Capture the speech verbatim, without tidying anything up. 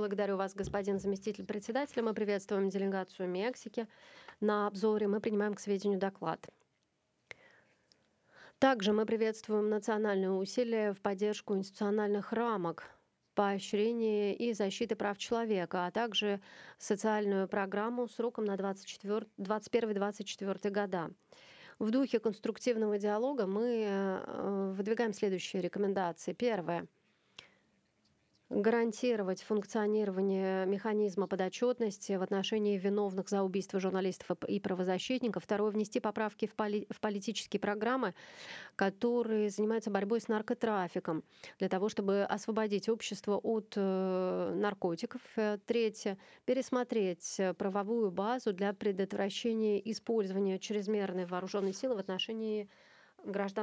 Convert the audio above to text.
Благодарю вас, господин заместитель председателя. Мы приветствуем делегацию Мексики на обзоре. Мы принимаем к сведению доклад. Также мы приветствуем национальные усилия в поддержку институциональных рамок, поощрения и защиты прав человека, а также социальную программу сроком на двадцать первый двадцать четвёртый года. В духе конструктивного диалога мы э, выдвигаем следующие рекомендации. Первое. Гарантировать функционирование механизма подотчетности в отношении виновных за убийство журналистов и п- и правозащитников. Второе. Внести поправки в, поли- в политические программы, которые занимаются борьбой с наркотрафиком, для того, чтобы освободить общество от э, наркотиков. Э, Третье. Пересмотреть э, правовую базу для предотвращения использования чрезмерной вооруженной силы в отношении граждан